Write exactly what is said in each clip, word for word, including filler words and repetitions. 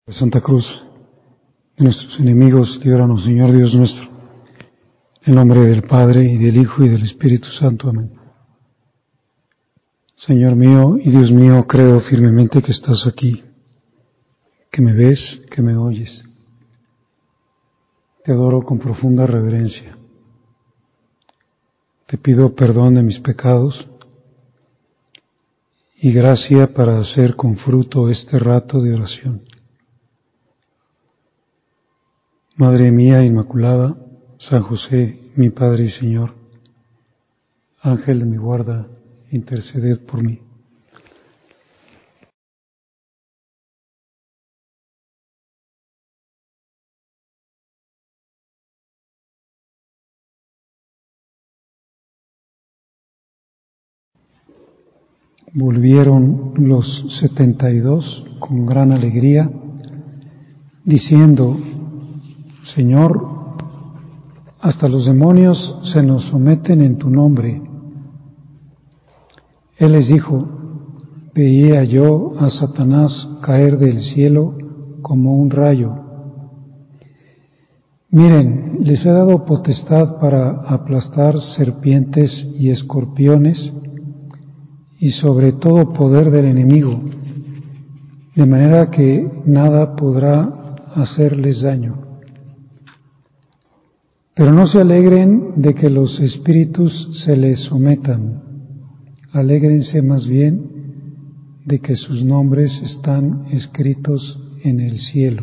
Santa Cruz, de nuestros enemigos, líbranos, Señor Dios nuestro. En nombre del Padre, y del Hijo, y del Espíritu Santo. Amén. Señor mío y Dios mío, creo firmemente que estás aquí, que me ves, que me oyes. Te adoro con profunda reverencia. Te pido perdón de mis pecados y gracia para hacer con fruto este rato de oración. Madre mía Inmaculada, San José, mi Padre y Señor, Ángel de mi guarda, interceded por mí. Volvieron los setenta y dos con gran alegría, diciendo: Señor, hasta los demonios se nos someten en tu nombre. Él les dijo: veía yo a Satanás caer del cielo como un rayo. Miren, les he dado potestad para aplastar serpientes y escorpiones y sobre todo poder del enemigo, de manera que nada podrá hacerles daño. Pero no se alegren de que los espíritus se les sometan, alégrense más bien de que sus nombres están escritos en el cielo.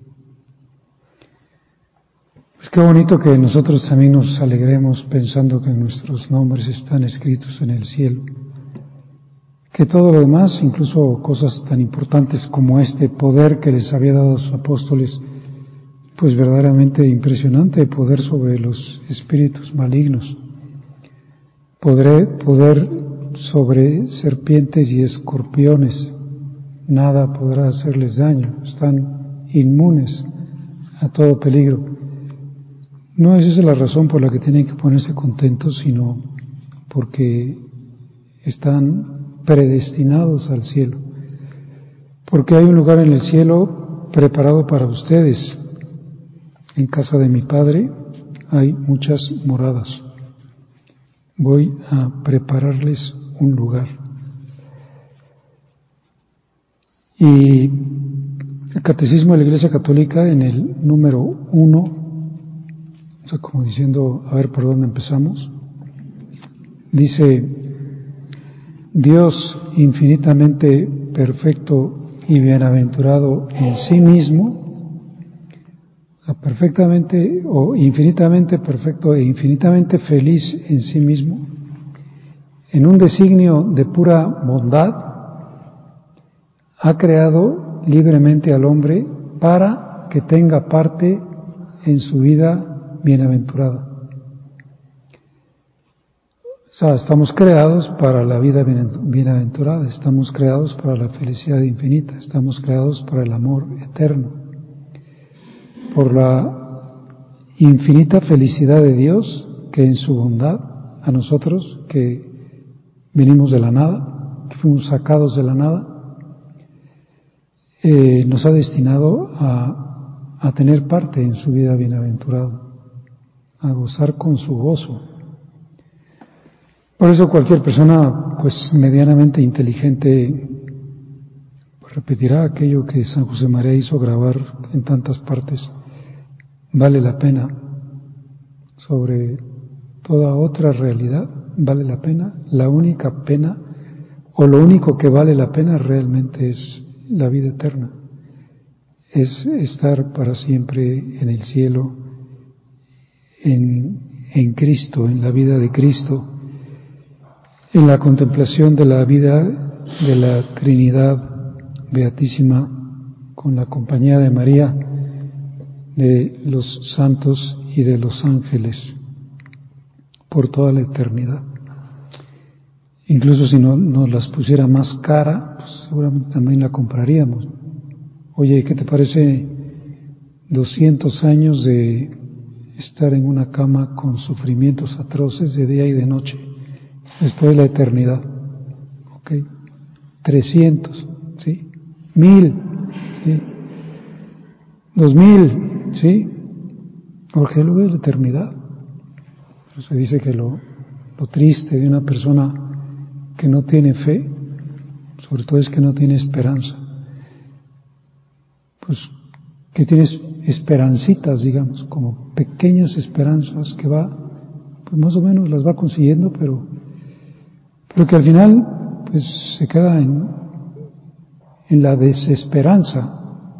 Pues qué bonito que nosotros también nos alegremos pensando que nuestros nombres están escritos en el cielo. Que todo lo demás, incluso cosas tan importantes como este poder que les había dado a los apóstoles, pues verdaderamente impresionante, poder sobre los espíritus malignos, poder, poder sobre serpientes y escorpiones, nada podrá hacerles daño, están inmunes a todo peligro. No es esa la razón por la que tienen que ponerse contentos, sino porque están predestinados al cielo, porque hay un lugar en el cielo preparado para ustedes. En casa de mi Padre hay muchas moradas. Voy a prepararles un lugar. Y el Catecismo de la Iglesia Católica, en el número uno, o sea, como diciendo, a ver por dónde empezamos, dice: Dios infinitamente perfecto y bienaventurado en sí mismo, perfectamente o infinitamente perfecto e infinitamente feliz en sí mismo, en un designio de pura bondad, ha creado libremente al hombre para que tenga parte en su vida bienaventurada. O sea, estamos creados para la vida bienaventurada, estamos creados para la felicidad infinita, estamos creados para el amor eterno, por la infinita felicidad de Dios, que en su bondad a nosotros, que venimos de la nada, que fuimos sacados de la nada, eh, nos ha destinado a, a tener parte en su vida bienaventurada, a gozar con su gozo. Por eso cualquier persona, pues medianamente inteligente, pues, repetirá aquello que San José María hizo grabar en tantas partes: vale la pena. Sobre toda otra realidad vale la pena. La única pena, o lo único que vale la pena realmente, es la vida eterna, es estar para siempre en el cielo, en, en Cristo, en la vida de Cristo, en la contemplación de la vida de la Trinidad Beatísima, con la compañía de María, de los santos y de los ángeles, por toda la eternidad. Incluso si no, nos las pusiera más cara, pues seguramente también la compraríamos. Oye, ¿qué te parece doscientos años de estar en una cama con sufrimientos atroces de día y de noche, después de la eternidad? Ok, trescientos, ¿sí? Mil, ¿sí? dos mil, ¿sí? Porque luego es la eternidad. Pero se dice que lo, lo triste de una persona que no tiene fe, sobre todo es que no tiene esperanza. Pues que tienes esperancitas, digamos, como pequeñas esperanzas que va, pues más o menos las va consiguiendo, pero, pero que al final, pues se queda en, en la desesperanza.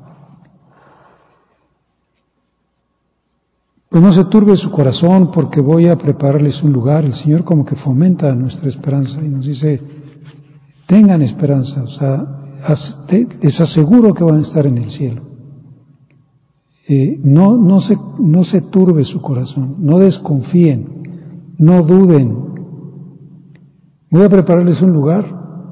Pues no se turbe su corazón porque voy a prepararles un lugar. El Señor como que fomenta nuestra esperanza y nos dice, tengan esperanza, o sea, les aseguro que van a estar en el cielo. Eh, no, no, se, no se turbe su corazón, no desconfíen, no duden. Voy a prepararles un lugar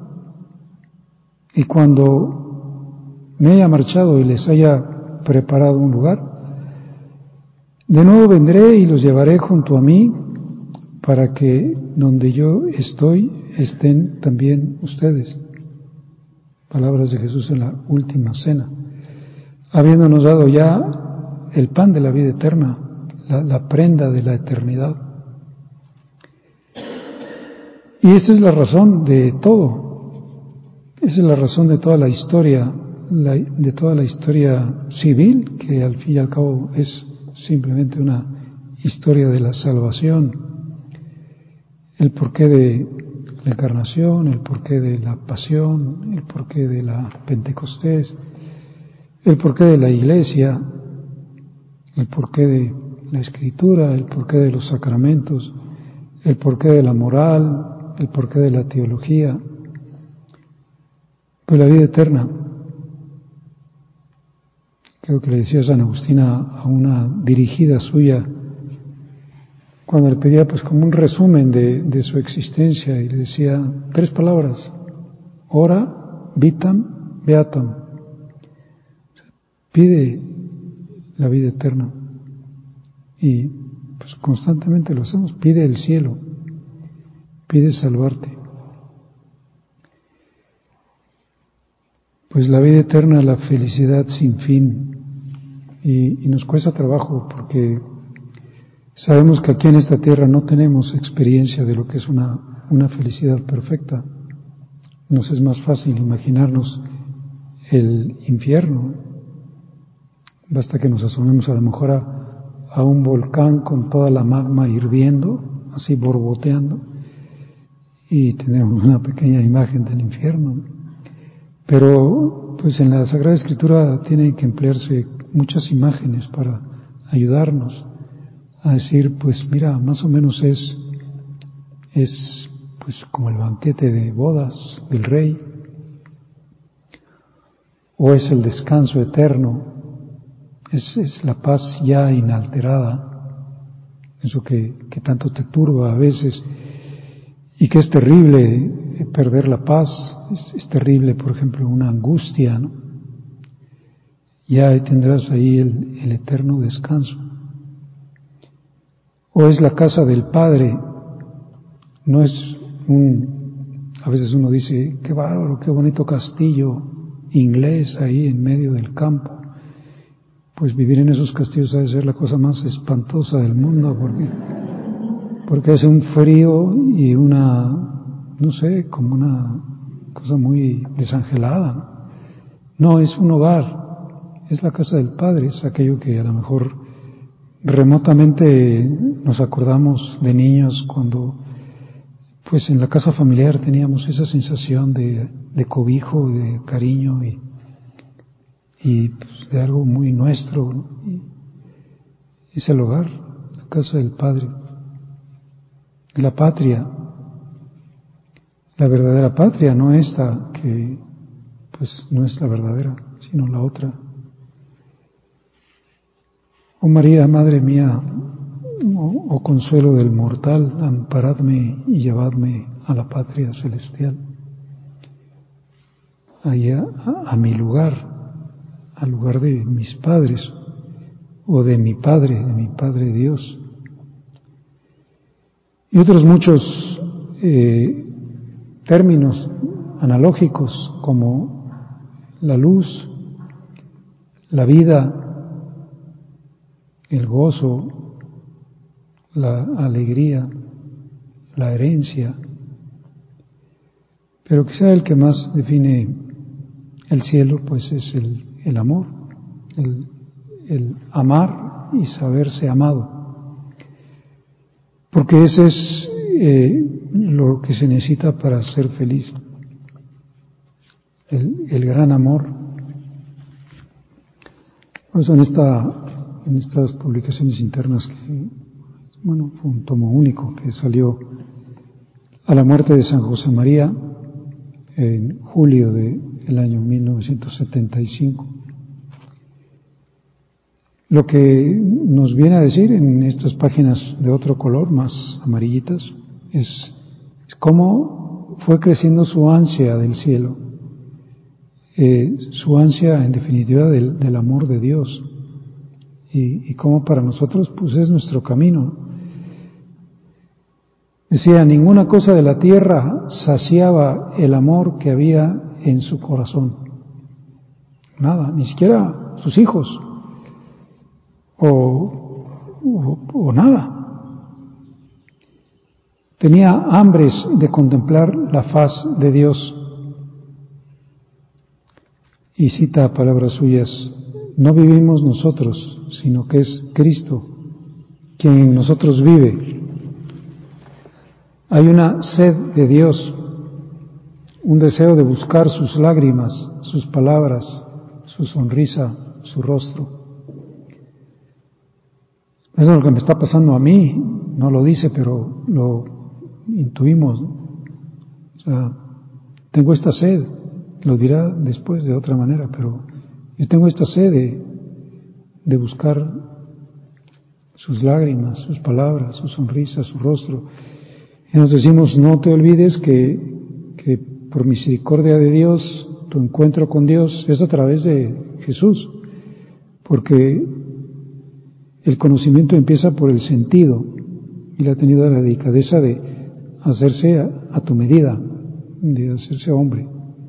y cuando me haya marchado y les haya preparado un lugar, de nuevo vendré y los llevaré junto a mí para que donde yo estoy estén también ustedes. Palabras de Jesús en la última cena. Habiéndonos dado ya el pan de la vida eterna, la, la prenda de la eternidad. Y esa es la razón de todo. Esa es la razón de toda la historia, la, de toda la historia civil, que al fin y al cabo es simplemente una historia de la salvación. El porqué de la encarnación, el porqué de la pasión, el porqué de la Pentecostés, el porqué de la iglesia, el porqué de la escritura, el porqué de los sacramentos, el porqué de la moral, el porqué de la teología, pues la vida eterna. Creo que le decía San Agustín a una dirigida suya, cuando le pedía pues como un resumen de, de su existencia, y le decía tres palabras: ora, vitam, beatam. Pide la vida eterna y pues constantemente lo hacemos. Pide el cielo, pide salvarte. Pues la vida eterna, la felicidad sin fin, y, y nos cuesta trabajo porque sabemos que aquí en esta tierra no tenemos experiencia de lo que es una, una felicidad perfecta. Nos es más fácil imaginarnos el infierno. Basta que nos asomemos a lo mejor a, a un volcán con toda la magma hirviendo, así borboteando, y tenemos una pequeña imagen del infierno. Pero pues en la Sagrada Escritura tienen que emplearse muchas imágenes para ayudarnos a decir, pues mira, más o menos es, es pues como el banquete de bodas del rey, o es el descanso eterno, es, es la paz ya inalterada, eso que, que tanto te turba a veces y que es terrible perder la paz, es, es terrible, por ejemplo, una angustia, ¿no? Ya tendrás ahí el, el eterno descanso. O es la casa del Padre, no es un, a veces uno dice, qué bárbaro, qué bonito castillo inglés ahí en medio del campo. Pues vivir en esos castillos ha de ser la cosa más espantosa del mundo, porque, porque es un frío y una, no sé, como una cosa muy desangelada, ¿no? No, es un hogar, es la casa del Padre, es aquello que a lo mejor remotamente nos acordamos de niños cuando pues en la casa familiar teníamos esa sensación de, de cobijo, de cariño y, y pues, de algo muy nuestro, ¿no? Y es el hogar, la casa del Padre, la patria, la verdadera patria, no esta que pues no es la verdadera, sino la otra. Oh María, Madre mía, oh, oh consuelo del mortal, amparadme y llevadme a la patria celestial, allá a, a mi lugar, al lugar de mis padres o de mi Padre, de mi Padre Dios. Y otros muchos eh, términos analógicos como la luz, la vida, el gozo, la alegría, la herencia, pero quizá el que más define el cielo pues es el, el amor, el, el amar y saberse amado, porque ese es eh, lo que se necesita para ser feliz, el, el gran amor. Por eso en, esta, en estas publicaciones internas, que bueno, fue un tomo único que salió a la muerte de San José María en julio del año mil novecientos setenta y cinco. Lo que nos viene a decir en estas páginas de otro color, más amarillitas, es, es cómo fue creciendo su ansia del cielo, eh, su ansia en definitiva del, del amor de Dios, y, y cómo para nosotros pues es nuestro camino. Decía, ninguna cosa de la tierra saciaba el amor que había en su corazón. Nada, ni siquiera sus hijos, o, o, o nada. Tenía hambres de contemplar la faz de Dios. Y cita palabras suyas, no vivimos nosotros, sino que es Cristo quien en nosotros vive. Hay una sed de Dios, un deseo de buscar sus lágrimas, sus palabras, su sonrisa, su rostro. Eso es lo que me está pasando a mí, no lo dice, pero lo intuimos. O sea, tengo esta sed, lo dirá después de otra manera, pero yo tengo esta sed de, de buscar sus lágrimas, sus palabras, su sonrisa, su rostro. Y nos decimos, no te olvides que, que por misericordia de Dios, tu encuentro con Dios es a través de Jesús, porque el conocimiento empieza por el sentido, y él ha tenido la delicadeza de hacerse a, a tu medida, de hacerse hombre.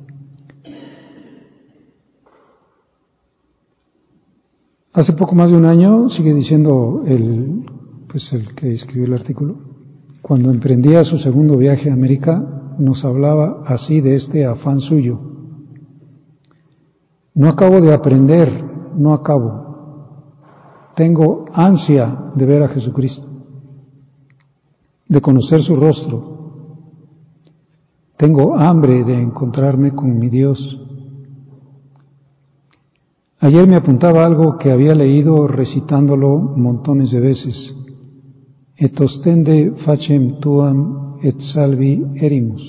Hace poco más de un año, sigue diciendo el, pues el que escribió el artículo, cuando emprendía su segundo viaje a América, nos hablaba así de este afán suyo. No acabo de aprender, no acabo. Tengo ansia de ver a Jesucristo, de conocer su rostro. Tengo hambre de encontrarme con mi Dios. Ayer me apuntaba algo que había leído recitándolo montones de veces. Et ostende facem tuam et salvi erimus.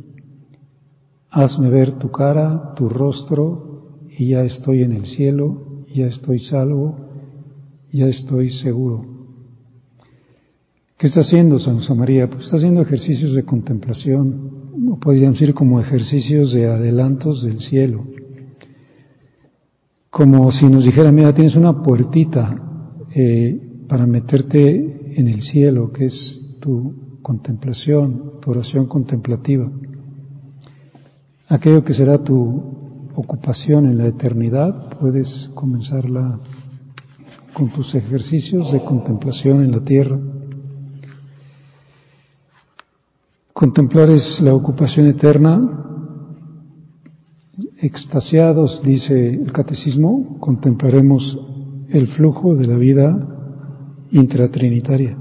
Hazme ver tu cara, tu rostro, y ya estoy en el cielo, ya estoy salvo, ya estoy seguro. ¿Qué está haciendo San José María? Pues está haciendo ejercicios de contemplación, o podríamos decir como ejercicios de adelantos del cielo. Como si nos dijera, mira, tienes una puertita eh, para meterte en el cielo, que es tu contemplación, tu oración contemplativa. Aquello que será tu ocupación en la eternidad, puedes comenzarla con tus ejercicios de contemplación en la tierra. Contemplar es la ocupación eterna. Extasiados, dice el catecismo, contemplaremos el flujo de la vida intratrinitaria.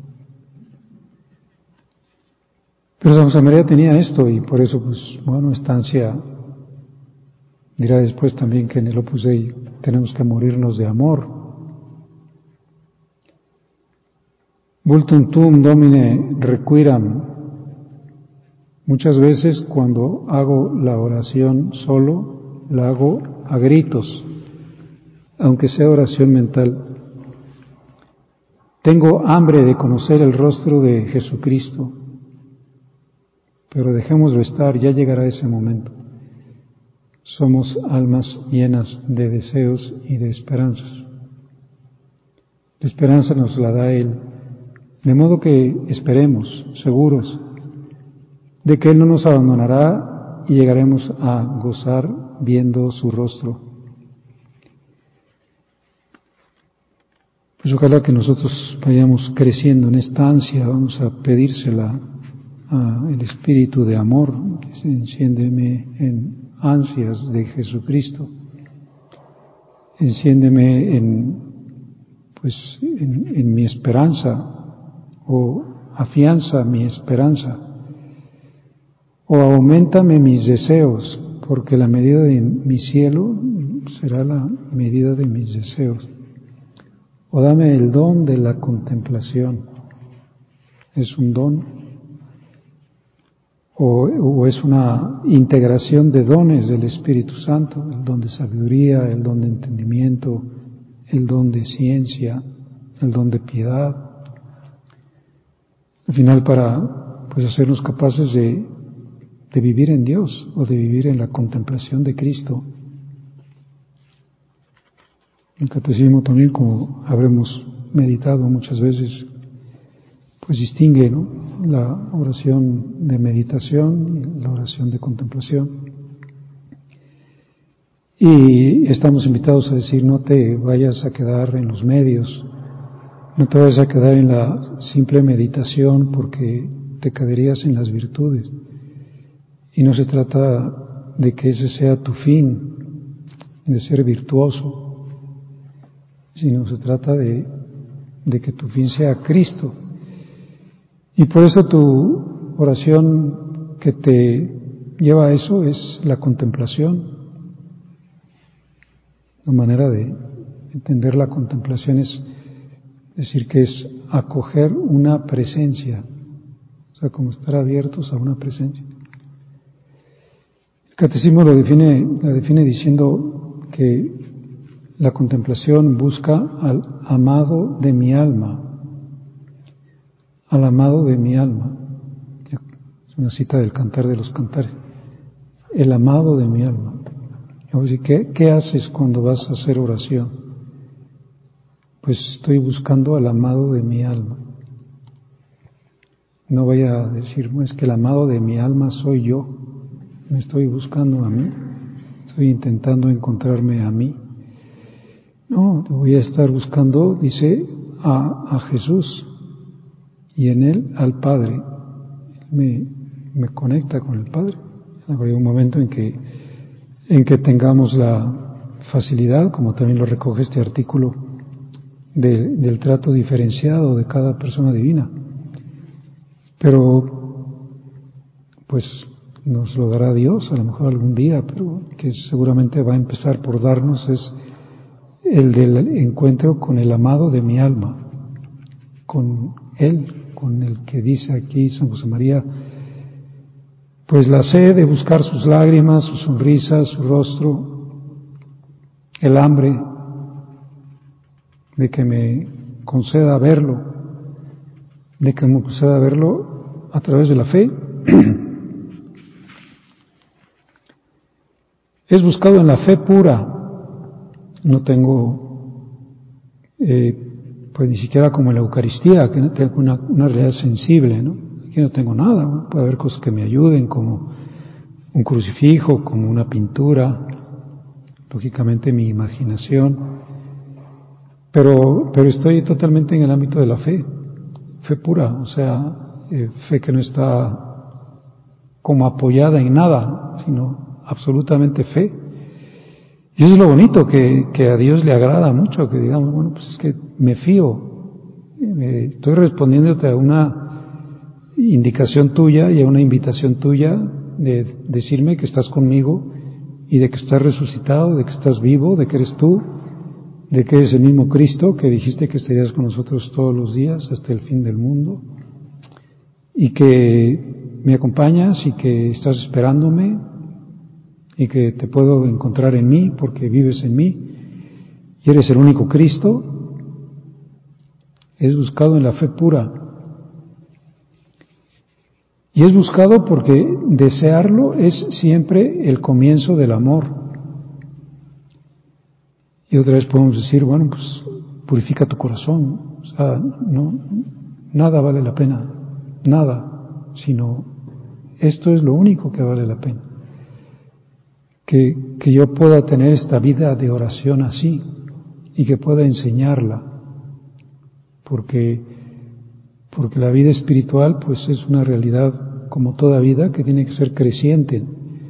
Pero San José María tenía esto y por eso, pues, bueno, esta ansia, dirá después también que en el Opus Dei tenemos que morirnos de amor. Vultum tum domine requiram. Muchas veces cuando hago la oración solo, la hago a gritos, aunque sea oración mental. Tengo hambre de conocer el rostro de Jesucristo, pero dejémoslo estar, ya llegará ese momento. Somos almas llenas de deseos y de esperanzas. La esperanza nos la da Él, de modo que esperemos, seguros, de que Él no nos abandonará y llegaremos a gozar viendo su rostro. Pues ojalá que nosotros vayamos creciendo en esta ansia. Vamos a pedírsela al Espíritu de amor, que se enciéndeme en ansias de Jesucristo, enciéndeme en, pues, en, en mi esperanza, o afianza mi esperanza, o auméntame mis deseos, porque la medida de mi cielo será la medida de mis deseos. O dame el don de la contemplación. Es un don, o, o es una integración de dones del Espíritu Santo, el don de sabiduría, el don de entendimiento, el don de ciencia, el don de piedad. Al final, para pues hacernos capaces de, de vivir en Dios, o de vivir en la contemplación de Cristo. El catecismo también, como habremos meditado muchas veces, pues distingue, ¿no?, la oración de meditación y la oración de contemplación. Y estamos invitados a decir: no te vayas a quedar en los medios, no te vayas a quedar en la simple meditación, porque te caerías en las virtudes. Y no se trata de que ese sea tu fin, de ser virtuoso, sino se trata de, de que tu fin sea Cristo. Y por eso tu oración que te lleva a eso es la contemplación. La manera de entender la contemplación es decir que es acoger una presencia, o sea, como estar abiertos a una presencia. El catecismo lo define, la define diciendo que la contemplación busca al amado de mi alma, al amado de mi alma. Es una cita del Cantar de los Cantares. El amado de mi alma. ¿Qué, qué haces cuando vas a hacer oración? Pues estoy buscando al amado de mi alma. No vaya a decir: es que el amado de mi alma soy yo. Me estoy buscando a mí. Estoy intentando encontrarme a mí. No, voy a estar buscando, dice, a, a Jesús, y en Él al Padre. Me, me conecta con el Padre. Habrá un momento en que, en que tengamos la facilidad, como también lo recoge este artículo, de, del trato diferenciado de cada persona divina. Pero, pues, nos lo dará Dios, a lo mejor algún día, pero que seguramente va a empezar por darnos es el del encuentro con el amado de mi alma, con Él, con el que dice aquí San José María: pues la sed de buscar sus lágrimas, su sonrisa, su rostro, el hambre de que me conceda verlo, de que me conceda verlo a través de la fe, es buscado en la fe pura. No tengo, eh, pues ni siquiera como en la Eucaristía, que no tengo una, una realidad sensible, ¿no? Aquí no tengo nada. ¿no? Puede haber cosas que me ayuden, como un crucifijo, como una pintura, lógicamente mi imaginación, pero, pero estoy totalmente en el ámbito de la fe, fe pura, o sea, eh, fe que no está como apoyada en nada, sino absolutamente fe. Y eso es lo bonito, que, que a Dios le agrada mucho, que digamos: bueno, pues es que me fío, eh, estoy respondiéndote a una indicación tuya y a una invitación tuya de decirme que estás conmigo y de que estás resucitado, de que estás vivo, de que eres tú, de que eres el mismo Cristo que dijiste que estarías con nosotros todos los días hasta el fin del mundo, y que me acompañas y que estás esperándome, y que te puedo encontrar en mí porque vives en mí y eres el único Cristo. Es buscado en la fe pura. Y es buscado porque desearlo es siempre el comienzo del amor. Y otra vez podemos decir: bueno, pues purifica tu corazón. O sea, no, nada vale la pena, nada, sino esto es lo único que vale la pena. Que, que yo pueda tener esta vida de oración así y que pueda enseñarla porque, porque la vida espiritual pues es una realidad como toda vida que tiene que ser creciente.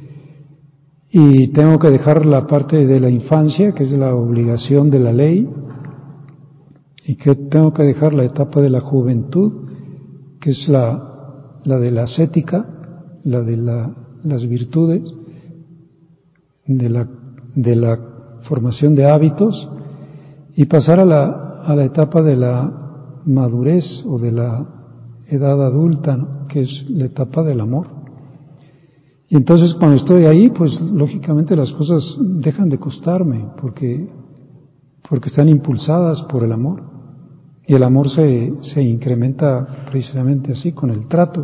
Y tengo que dejar la parte de la infancia, que es la obligación de la ley, y que tengo que dejar la etapa de la juventud, que es la, la de la ascética, la de la, las virtudes, de la, de la formación de hábitos, y pasar a la, a la etapa de la madurez o de la edad adulta, ¿no? Que es la etapa del amor. Y entonces cuando estoy ahí, pues lógicamente las cosas dejan de costarme, porque, porque están impulsadas por el amor. Y el amor se, se incrementa precisamente así, con el trato.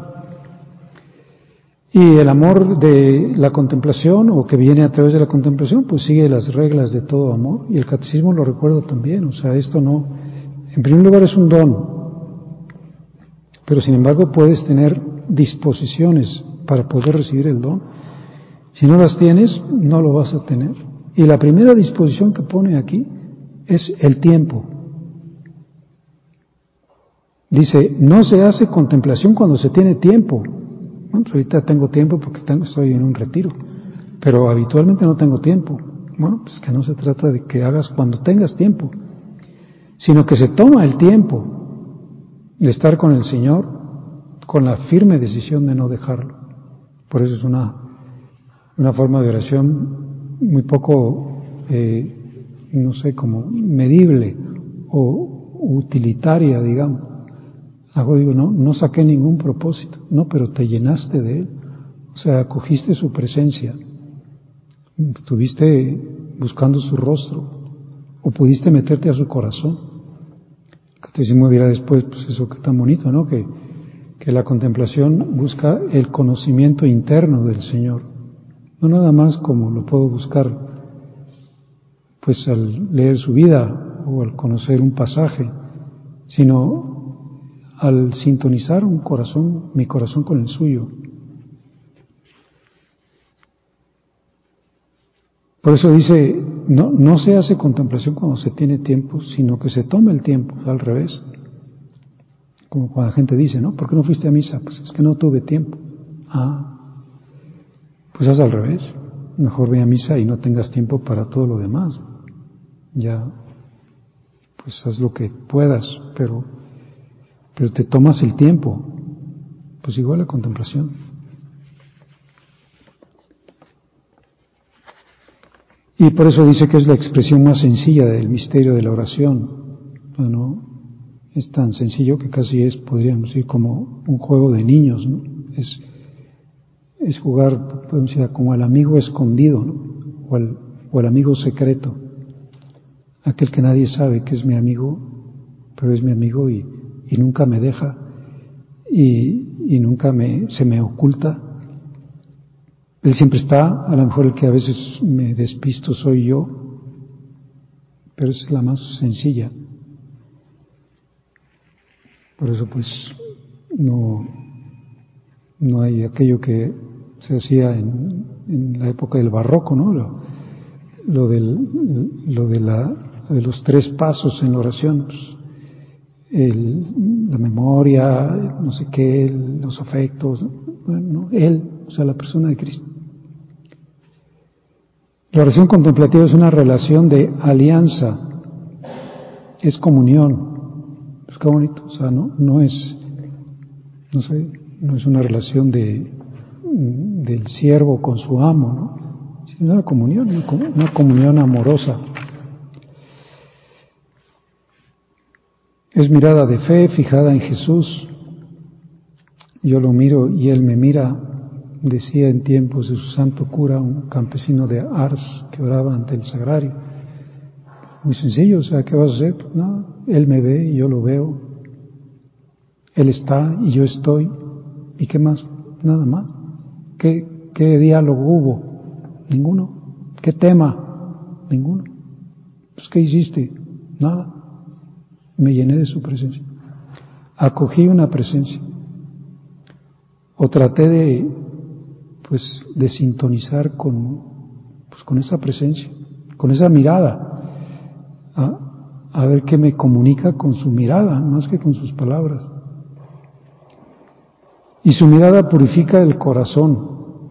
Y el amor de la contemplación, o que viene a través de la contemplación, pues sigue las reglas de todo amor. Y el catecismo lo recuerda también. O sea, esto no, en primer lugar es un don, pero sin embargo puedes tener disposiciones para poder recibir el don. Si no las tienes, no lo vas a tener. Y la primera disposición que pone aquí es el tiempo. Dice, no se hace contemplación cuando se tiene tiempo. Bueno, pues ahorita tengo tiempo porque tengo, estoy en un retiro, pero habitualmente no tengo tiempo. Bueno, pues que no se trata de que hagas cuando tengas tiempo, sino que se toma el tiempo de estar con el Señor con la firme decisión de no dejarlo. Por eso es una, una forma de oración muy poco, eh, no sé, como medible o utilitaria, digamos. Ahora digo, no, no saqué ningún propósito, no, pero te llenaste de Él, o sea, acogiste su presencia, estuviste buscando su rostro, o pudiste meterte a su corazón. El catecismo dirá después, pues eso que tan bonito, ¿no? Que, que la contemplación busca el conocimiento interno del Señor, no nada más como lo puedo buscar, pues al leer su vida o al conocer un pasaje, sino al sintonizar un corazón, mi corazón con el suyo. Por eso dice, no, no se hace contemplación cuando se tiene tiempo, sino que se toma el tiempo, al revés. Como cuando la gente dice, ¿no? ¿Por qué no fuiste a misa? Pues es que no tuve tiempo. Ah, pues haz al revés. Mejor ve a misa y no tengas tiempo para todo lo demás. Ya, pues haz lo que puedas, pero pero te tomas el tiempo, pues igual la contemplación. Y por eso dice que es la expresión más sencilla del misterio de la oración. Bueno, es tan sencillo que casi es, podríamos decir, como un juego de niños, ¿no? Es, es jugar, podemos decir, como al amigo escondido, ¿no? O al, o al amigo secreto, aquel que nadie sabe que es mi amigo, pero es mi amigo y y nunca me deja y, y nunca me, se me oculta. Él siempre está, a lo mejor el que a veces me despisto soy yo, pero es la más sencilla. Por eso pues no, no hay aquello que se hacía en, en la época del barroco, ¿no? Lo, lo, del, lo de, la, de los tres pasos en la oración, pues, El, la memoria, no sé qué, los afectos, bueno, Él, o sea, la persona de Cristo. La oración contemplativa es una relación de alianza, es comunión, pues qué bonito, o sea, no, no es, no sé, no es una relación de, del siervo con su amo, ¿no? Es una comunión, una comunión amorosa. Es mirada de fe fijada en Jesús. Yo lo miro y Él me mira, decía en tiempos de su santo cura un campesino de Ars que oraba ante el sagrario. Muy sencillo, o sea, ¿qué vas a hacer? Pues nada, Él me ve y yo lo veo. Él está y yo estoy. ¿Y qué más? Nada más. ¿Qué, qué diálogo hubo? Ninguno. ¿Qué tema? Ninguno. Pues ¿qué hiciste? Nada. Me llené de su presencia. Acogí una presencia. O traté de, pues, de sintonizar con, pues, con esa presencia, con esa mirada. A, a a ver qué me comunica con su mirada, más que con sus palabras. Y su mirada purifica el corazón.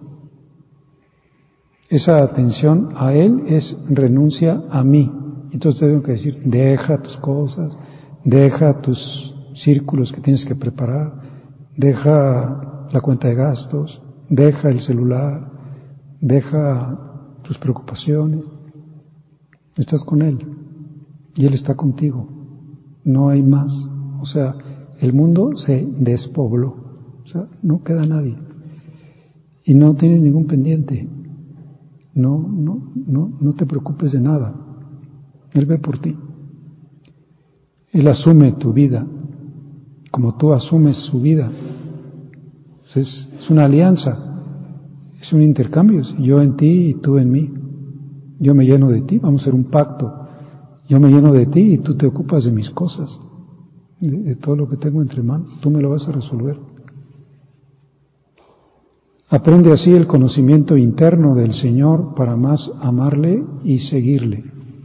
Esa atención a Él es renuncia a mí. Entonces tengo que decir, deja tus cosas, deja tus círculos que tienes que preparar, deja la cuenta de gastos, deja el celular, deja tus preocupaciones. Estás con Él y Él está contigo. No hay más. O sea, el mundo se despobló. O sea, no queda nadie. Y no tienes ningún pendiente. No, no, no, no te preocupes de nada. Él ve por ti. Él asume tu vida, como tú asumes su vida. Es, es una alianza, es un intercambio. Yo en ti y tú en mí. Yo me lleno de ti, vamos a hacer un pacto. Yo me lleno de ti y tú te ocupas de mis cosas, de, de todo lo que tengo entre manos. Tú me lo vas a resolver. Aprende así el conocimiento interno del Señor para más amarle y seguirle.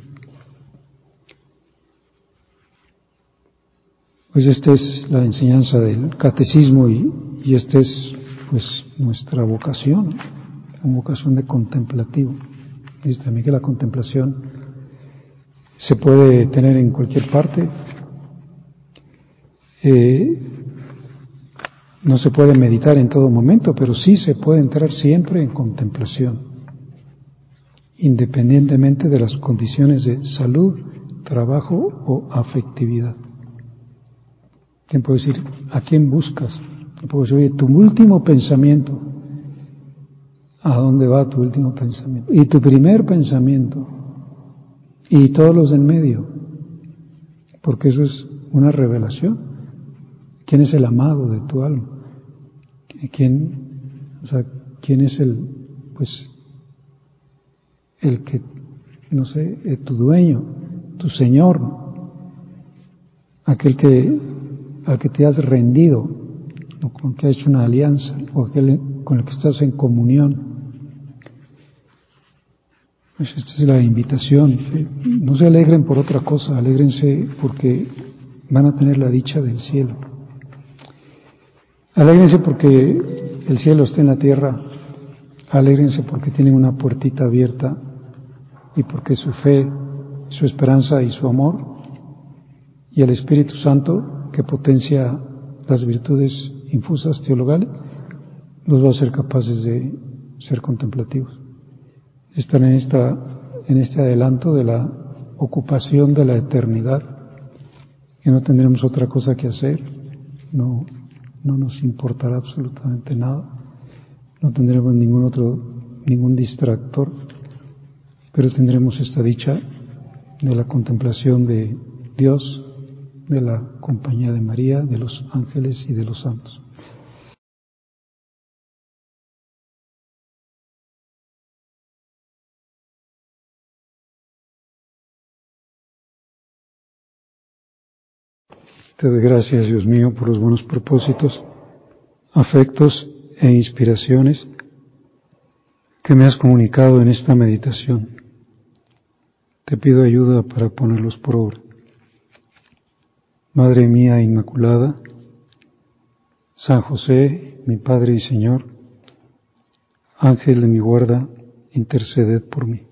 Pues esta es la enseñanza del catecismo y, y esta es pues nuestra vocación, una vocación de contemplativo. Dice también que la contemplación se puede tener en cualquier parte. Eh, no se puede meditar en todo momento, pero sí se puede entrar siempre en contemplación, independientemente de las condiciones de salud, trabajo o afectividad. ¿Quién puede decir, a quién buscas? Puedo decir, oye, tu último pensamiento, ¿a dónde va tu último pensamiento? Y tu primer pensamiento, y todos los del medio, porque eso es una revelación. ¿Quién es el amado de tu alma? ¿Quién, o sea, quién es el, pues, el que, no sé, es tu dueño, tu Señor, aquel que, al que te has rendido, o con el que has hecho una alianza, o aquel con el que estás en comunión? Pues esta es la invitación. No se alegren por otra cosa, alégrense porque van a tener la dicha del cielo. Alégrense porque el cielo está en la tierra, alégrense porque tienen una puertita abierta y porque su fe, su esperanza y su amor y el Espíritu Santo que potencia las virtudes infusas teologales los va a hacer capaces de ser contemplativos. Están en esta, en este adelanto de la ocupación de la eternidad, que no tendremos otra cosa que hacer, no No nos importará absolutamente nada, no tendremos ningún otro, ningún distractor, pero tendremos esta dicha de la contemplación de Dios, de la compañía de María, de los ángeles y de los santos. Te doy gracias, Dios mío, por los buenos propósitos, afectos e inspiraciones que me has comunicado en esta meditación. Te pido ayuda para ponerlos por obra. Madre mía Inmaculada, San José, mi Padre y Señor, Ángel de mi guarda, interceded por mí.